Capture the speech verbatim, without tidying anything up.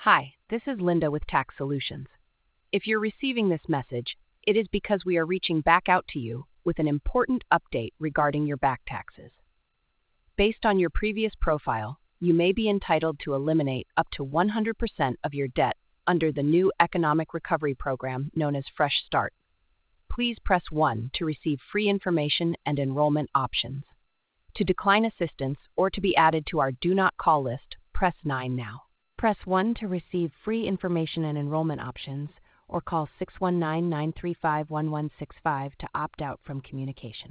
Hi, this is Linda with Tax Solutions. If you're receiving this message, it is because we are reaching back out to you with an important update regarding your back taxes. Based on your previous profile, you may be entitled to eliminate up to one hundred percent of your debt under the new economic recovery program known as Fresh Start. Please press one to receive free information and enrollment options. To decline assistance or to be added to our Do Not Call list, press nine now. Press one to receive free information and enrollment options, or call six one nine, nine three five, one one six five to opt out from communication.